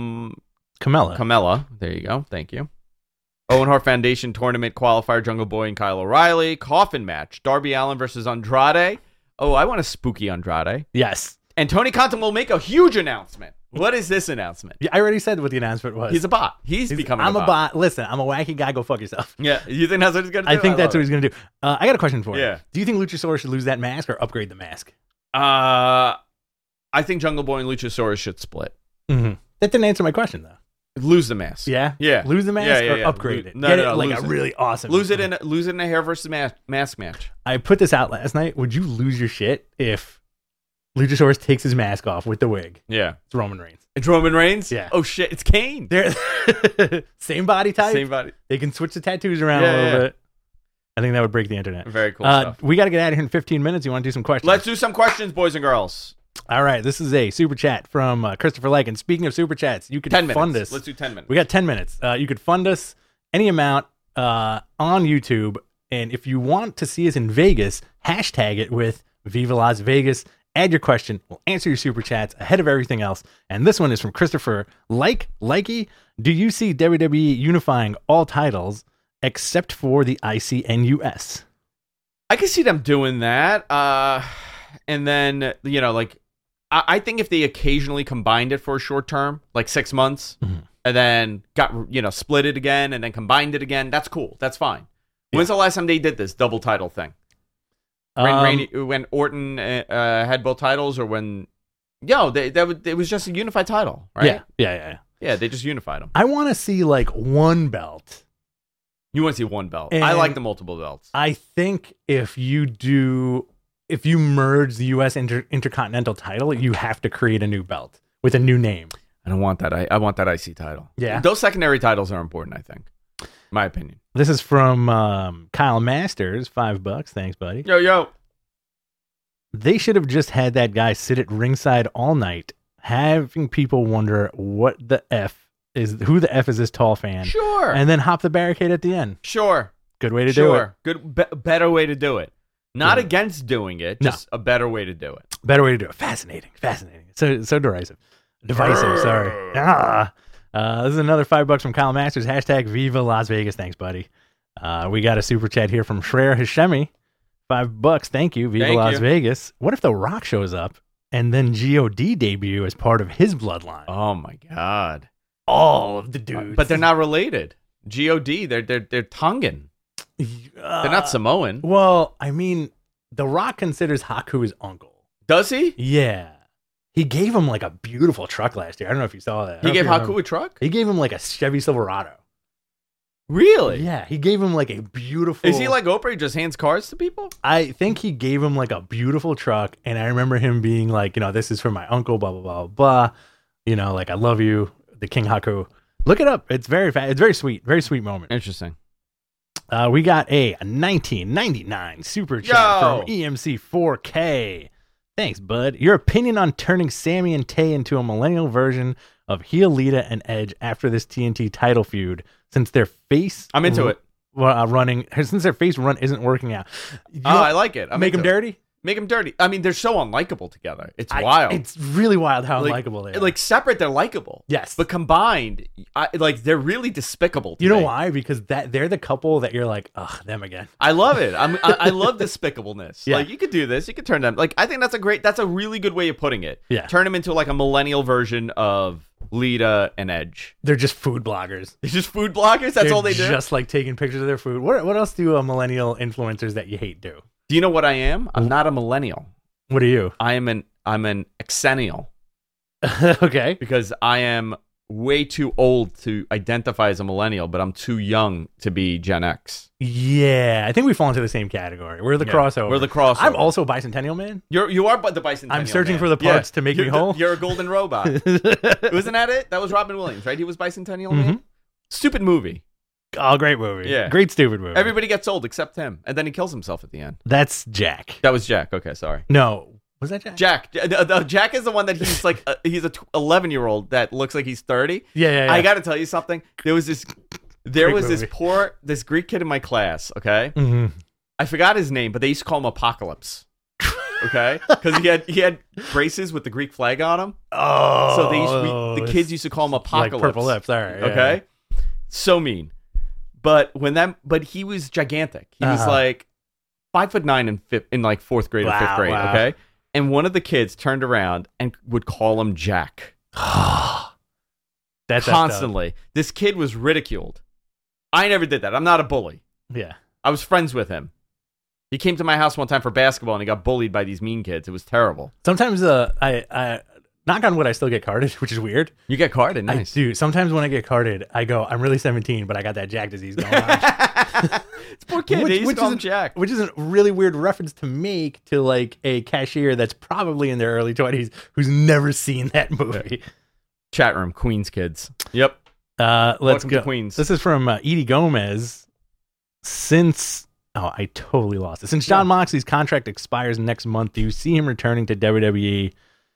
Camella. There you go. Thank you. Owen Hart Foundation Tournament qualifier, Jungle Boy and Kyle O'Reilly. Coffin match, Darby Allin versus Andrade. Oh, I want a spooky Andrade. Yes. And Tony Khan will make a huge announcement. What is this announcement? Yeah, I already said what the announcement was. He's a bot. He's becoming I'm a bot. Listen, I'm a wacky guy. Go fuck yourself. Yeah. You think that's what he's going to do? I think that's what he's going to do. I got a question for you. Yeah. Do you think Luchasaurus should lose that mask or upgrade the mask? I think Jungle Boy and Luchasaurus should split. Mm-hmm. That didn't answer my question, though. Lose the mask. Yeah? Yeah. Lose the mask or upgrade it? Get it like a really awesome. Lose it in a hair versus mask match. I put this out last night. Would you lose your shit if Luchasaurus takes his mask off with the wig? Yeah. It's Roman Reigns. It's Roman Reigns? Yeah. Oh, shit. It's Kane. They're same body type. Same body. They can switch the tattoos around a little bit. I think that would break the internet. Very cool stuff. We got to get out of here in 15 minutes. You want to do some questions? Let's do some questions, boys and girls. All right. This is a super chat from Christopher Lake. And speaking of super chats, you could 10 fund minutes. us. Let's do 10 minutes. We got 10 minutes. You could fund us any amount on YouTube. And if you want to see us in Vegas, hashtag it with Viva Las Vegas. Add your question. We'll answer your super chats ahead of everything else. And this one is from Christopher Likey. Do you see WWE unifying all titles except for the ICNUS? I can see them doing that. And then, I think if they occasionally combined it for a short term, like 6 months, and then got, split it again and then combined it again, that's cool. That's fine. Yeah. When's the last time they did this double title thing? When Orton had both titles, or when it was just a unified title, right? Yeah. Yeah, they just unified them. I want to see like one belt. You want to see one belt. And I like the multiple belts. I think if you merge the U.S. Intercontinental title, you have to create a new belt with a new name. I don't want that. I want that IC title. Yeah. Those secondary titles are important, I think. My opinion. This is from Kyle Masters, $5. Thanks, buddy. Yo. They should have just had that guy sit at ringside all night, having people wonder who the F is this tall fan. Sure. And then hop the barricade at the end. Sure. Good way to do it. Good, better way to do it. Not Yeah. against doing it, just a better way to do it. Better way to do it. Fascinating. So derisive. Divisive, sorry. This is another $5 from Kyle Masters. # Viva Las Vegas. Thanks, buddy. We got a super chat here from Shreya Hashemi. $5. Thank you. Viva Thank Las you. Vegas. What if The Rock shows up and then God debut as part of his bloodline? Oh my God. All of the dudes. But they're not related. God, they're Tongan. They're not Samoan. Well, I mean, The Rock considers Haku his uncle. Does he? Yeah. He gave him like a beautiful truck last year. I don't know if you saw that. He gave Haku a truck? He gave him like a Chevy Silverado. Really? Yeah, he gave him like a beautiful. Is he like Oprah? He just hands cars to people? I think he gave him like a beautiful truck, and I remember him being like, this is for my uncle, blah blah blah blah. Like I love you, the King Haku. Look it up. It's very sweet, very sweet moment. Interesting. We got a 1999 super chat from EMC 4K. Thanks, bud. Your opinion on turning Sammy and Tay into a millennial version of heel Lita and Edge after this TNT title feud, since their face I'm into it. Since their face run isn't working out. I like it. Make them dirty? Make them dirty. I mean, they're so unlikable together. It's wild. It's really wild how unlikable they are. Like separate, they're likable. Yes. But combined, they're really despicable to You know me. why? Because they're the couple that you're like, ugh, them again. I love it. I love despicableness. Yeah. Like, you could do this. You could turn them. Like, I think that's a really good way of putting it. Yeah. Turn them into like a millennial version of Lita and Edge. They're just food bloggers. They're just food bloggers? That's They're all they do? just like taking pictures of their food. What else do millennial influencers that you hate do? Do you know what I am? I'm not a millennial. What are you? I'm an exennial. Okay. Because I am way too old to identify as a millennial, but I'm too young to be Gen X. Yeah, I think we fall into the same category. We're the crossover. We're the crossover. I'm also a bicentennial man. You are the bicentennial. I'm searching man. for the parts to make me whole. You're a golden robot. Wasn't that it? That was Robin Williams, right? He was bicentennial man. Stupid movie. Oh, great movie. Yeah. Great stupid movie. Everybody gets old except him, and then he kills himself at the end. That's Jack. That was Jack. Okay, sorry. No. Was that Jack? Jack is the one that he's like he's a 11-year-old that looks like he's 30. Yeah. I got to tell you something. There was this movie. this Greek kid in my class, okay? Mm-hmm. I forgot his name, but they used to call him Apocalypse. Okay? Cuz he had braces with the Greek flag on them. Oh. So the kids used to call him Apocalypse. Like purple lips. All right. Yeah. Okay? So mean. But he was gigantic. He was like 5'9" in like 4th grade or 5th grade, okay? And one of the kids turned around and would call him Jack. That's constantly. This kid was ridiculed. I never did that. I'm not a bully. Yeah. I was friends with him. He came to my house one time for basketball and he got bullied by these mean kids. It was terrible. Sometimes I knock on wood, I still get carded, which is weird. You get carded, nice. I do. Sometimes when I get carded, I go, I'm really 17, but I got that Jack disease going on. It's poor kid. They used to call him Jack. Which is a really weird reference to make to like a cashier that's probably in their early 20s who's never seen that movie. Chat room, Queens kids. Yep. Let's Welcome go. to Queens. This is from Edie Gomez. I totally lost it. Since Jon Moxley's contract expires next month, do you see him returning to WWE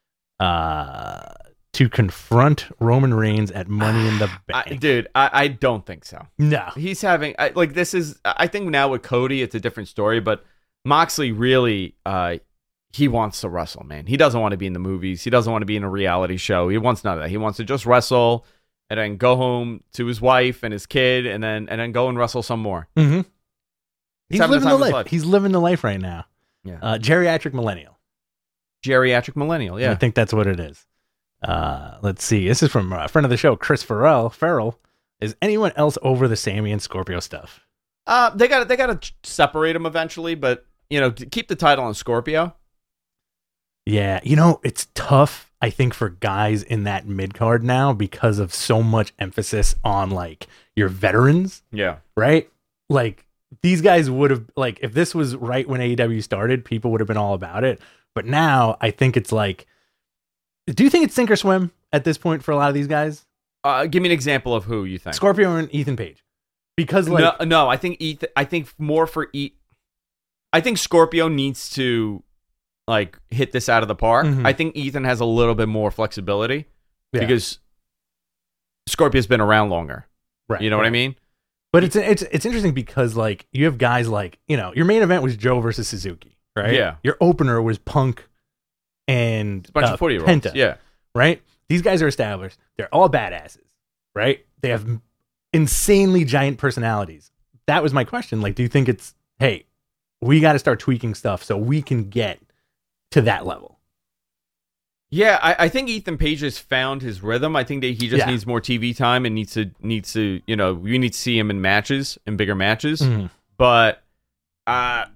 to confront Roman Reigns at Money in the Bank? I don't think so. No. He's having I think now with Cody it's a different story, but Moxley really he wants to wrestle, man. He doesn't want to be in the movies. He doesn't want to be in a reality show. He wants none of that. He wants to just wrestle and then go home to his wife and his kid and then go and wrestle some more. Mm-hmm. He's having living the time the of his life. life. He's living the life right now. Yeah. Geriatric millennial. Geriatric millennial, yeah. I think that's what it is. Let's see. This is from a friend of the show, Chris Farrell. Is anyone else over the Sammy and Scorpio stuff? They got to separate them eventually, but keep the title on Scorpio. Yeah, it's tough I think for guys in that mid card now, because of so much emphasis on like your veterans, Yeah. right? Like these guys would have, like, if this was right when AEW started, people would have been all about it. But now I think it's like, do you think it's sink or swim at this point for a lot of these guys? Give me an example of who you think. Scorpio and Ethan Page. Because like no, I think I think more for I think Scorpio needs to like hit this out of the park. Mhm. I think Ethan has a little bit more flexibility Yeah. because Scorpio's been around longer. right, You know what I right. mean? But it's interesting because like you have guys like, you know, your main event was Joe versus Suzuki, right? Yeah. Your opener was Punk and It's a bunch of 40-year-olds. Penta, Yeah. right? These guys are established. They're all badasses, right? They have insanely giant personalities. That was my question. Like, do you think it's, hey, we got to start tweaking stuff so we can get to that level? Yeah, I think Ethan Page has found his rhythm. I think that he just Yeah. needs more TV time and needs to, you know, we need to see him in matches, in bigger matches. Mhm. But I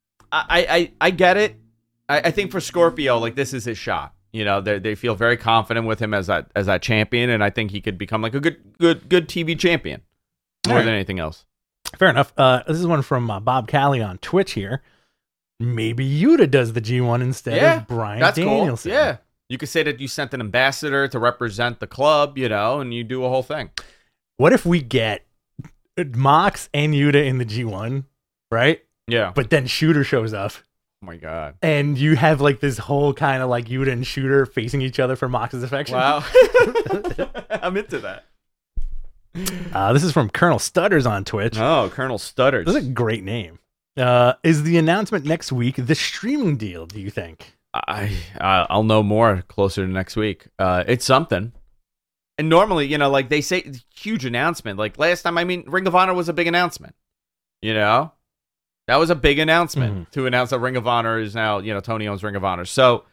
get it. I think for Scorpio, like this is his shot. You know, they feel very confident with him as that champion, and I think he could become like a good TV champion more Alright. than anything else. Fair enough. This is one from Bob Callie on Twitch here. Maybe Yuta does the G1 instead Yeah, of Bryan That's Danielson. cool. Yeah, you could say that you sent an ambassador to represent the club, you know, and you do a whole thing. What if we get Mox and Yuta in the G1, right? Yeah. But then Shooter shows up, Oh my god. and you have like this whole kind of like Yuta and Shooter facing each other for Mox's affection. Wow. I'm into that. This is from Colonel Stutters on Twitch. Oh, Colonel Stutters. That's a great name. Is the announcement next week the streaming deal, do you think? I'll know more closer to next week. It's something. And normally, you know, like they say, huge announcement. Like last time, I mean, Ring of Honor was a big announcement. You know, that was a big announcement to announce that Ring of Honor is now, you know, Tony owns Ring of Honor. So,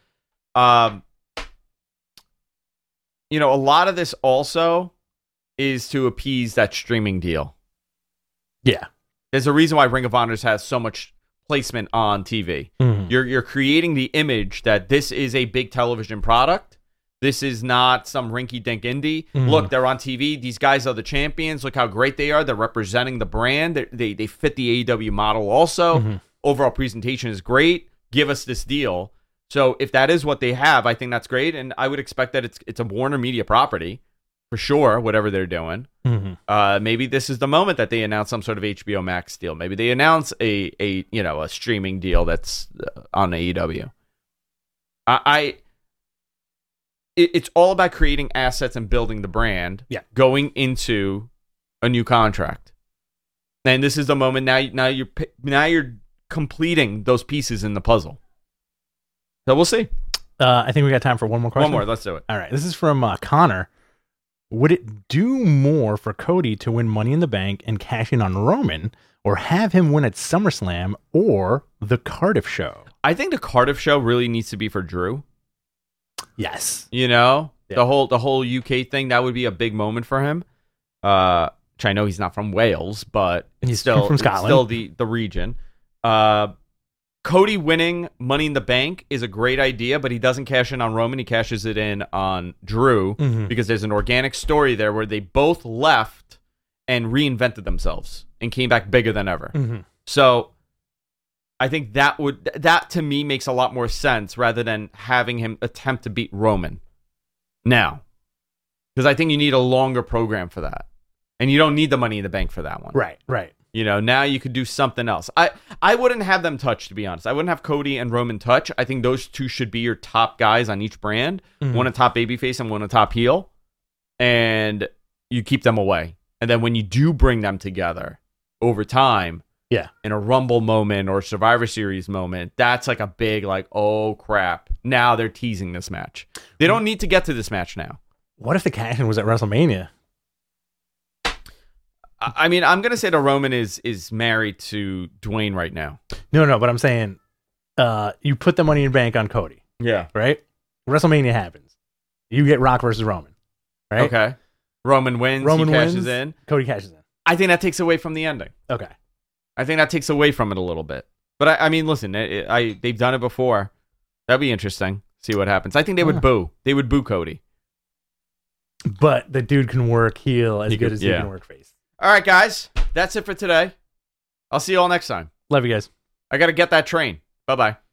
you know, a lot of this also is to appease that streaming deal. Yeah. There's a reason why Ring of Honor has so much placement on TV. Mhm. You're creating the image that this is a big television product. This is not some rinky-dink indie. Look, they're on TV. These guys are the champions. Look how great they are. They're representing the brand. They fit the AEW model also. Overall presentation is great. Give us this deal. So if that is what they have, I think that's great. And I would expect that it's a Warner Media property for sure, whatever they're doing. Maybe this is the moment that they announce some sort of HBO Max deal. Maybe they announce a you know, a streaming deal that's on AEW. It's all about creating assets and building the brand. Yeah. Going into a new contract, and this is the moment. Now you're completing those pieces in the puzzle. So we'll see. I think we got time for one more question. One more. Let's do it. All right. This is from Connor. Would it do more for Cody to win Money in the Bank and cash in on Roman, or have him win at SummerSlam or the Cardiff show? I think the Cardiff show really needs to be for Drew. Yes. You know, Yeah. the whole UK thing, that would be a big moment for him. Which I know he's not from Wales, but He's still from Scotland. Still the region. Cody winning Money in the Bank is a great idea, but he doesn't cash in on Roman. He cashes it in on Drew because there's an organic story there where they both left and reinvented themselves and came back bigger than ever. So I think that to me makes a lot more sense rather than having him attempt to beat Roman now. Because I think you need a longer program for that. And you don't need the Money in the Bank for that one. Right. You know, now you could do something else. I wouldn't have them touch, to be honest. I wouldn't have Cody and Roman touch. I think those two should be your top guys on each brand. One a top babyface and one a top heel. And you keep them away. And then when you do bring them together over time, in a Rumble moment or Survivor Series moment, that's like a big, like, oh, crap. Now they're teasing this match. They don't need to get to this match now. What if the cash-in was at WrestleMania? I mean, I'm going to say that Roman is married to Dwayne right now. No, but I'm saying you put the Money in Bank on Cody, Yeah. right? WrestleMania happens. You get Rock versus Roman, right? Okay. Roman wins. Roman he cashes wins. in. Cody cashes in. I think that takes away from the ending. Okay. I think that takes away from it a little bit. But I mean, listen, they've done it before. That'd be interesting. See what happens. I think they would boo. They would boo Cody. But the dude can work heel as good as he yeah. can work face. All right, guys. That's it for today. I'll see you all next time. Love you guys. I got to get that train. Bye-bye.